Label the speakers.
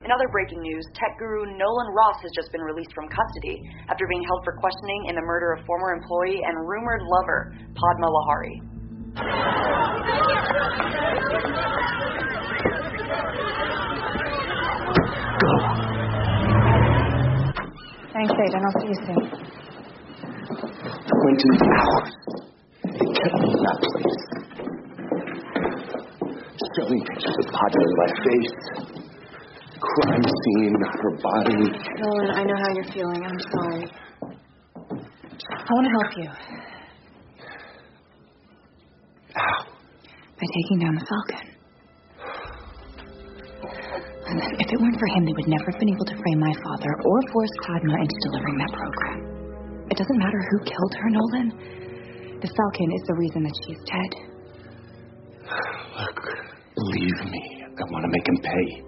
Speaker 1: In other breaking news, tech guru Nolan Ross has just been released from custody after being held for questioning in the murder of former employee and rumored lover, Padma Lahari.
Speaker 2: Go.
Speaker 3: Thanks, Aiden. I'll see you soon.
Speaker 2: 20 hours. They kept me in that place. Showing pictures of Padma in my face. Crime scene, her body.
Speaker 3: Nolan, I know how you're feeling. I'm sorry. I want to help you.
Speaker 2: How?
Speaker 3: By taking down the Falcon. And then, if it weren't for him, they would never have been able to frame my father or force Padma into delivering that program. It doesn't matter who killed her, Nolan. The Falcon is the reason that she's dead.
Speaker 2: Look, believe me, I want to make him pay.